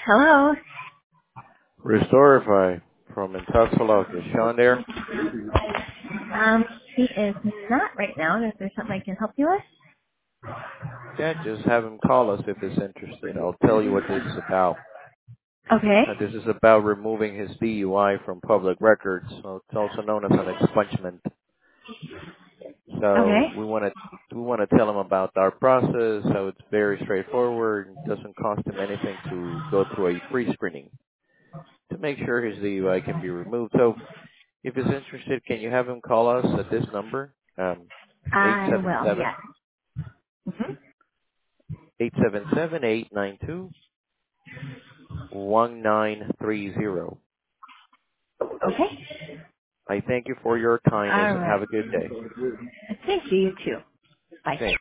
Hello. Restorify from Intoxilog. Is Sean there? He is not right now. Is there something I can help you with? Yeah, just have him call us if he's interested. I'll tell you what this is about. Okay. This is about removing his DUI from public records. So it's also known as an expungement. Okay. So we want to tell him about our process, how it's very straightforward, and doesn't cost him anything to go through a pre-screening to make sure his DUI can be removed. So if he's interested, can you have him call us at this number? Eight I seven will. seven Yes. hmm 877-892-1930. Okay. I thank you for your kindness All and right. have a good day. Thank you. You too. Bye. Thank